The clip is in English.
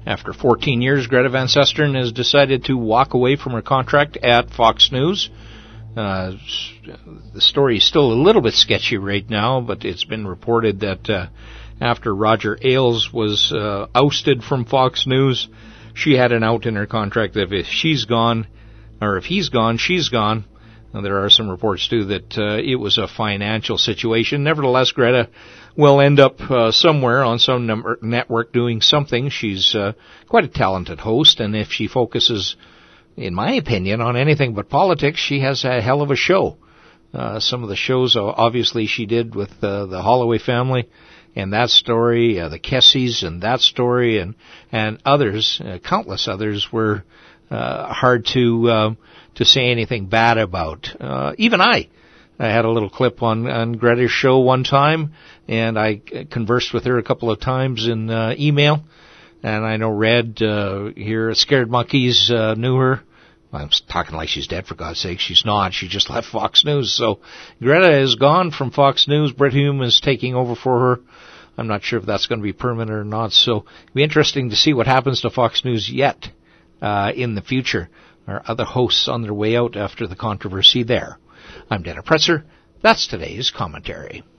After 14 years, Greta Van Susteren has decided to walk away from her contract at Fox News. The story is still a little bit sketchy right now, but it's been reported that after Roger Ailes was ousted from Fox News, she had an out in her contract that if she's gone, or if he's gone, she's gone. Now, there are some reports, too, that it was a financial situation. Nevertheless, Greta will end up somewhere on some network doing something. She's quite a talented host, and if she focuses, in my opinion, on anything but politics, she has a hell of a show. Some of the shows, obviously, she did with the Holloway family and that story, the Kessies and that story, and others, countless others, were hard to say anything bad about. Even I had a little clip on Greta's show one time, and I conversed with her a couple of times in email. And I know Red here at Scared Monkeys knew her. I'm talking like she's dead, for God's sake. She's not. She just left Fox News. So Greta is gone from Fox News. Brit Hume is taking over for her. I'm not sure if that's going to be permanent or not. So it'll be interesting to see what happens to Fox News yet in the future. Are other hosts on their way out after the controversy there? I'm Dana Pretzer. That's today's commentary.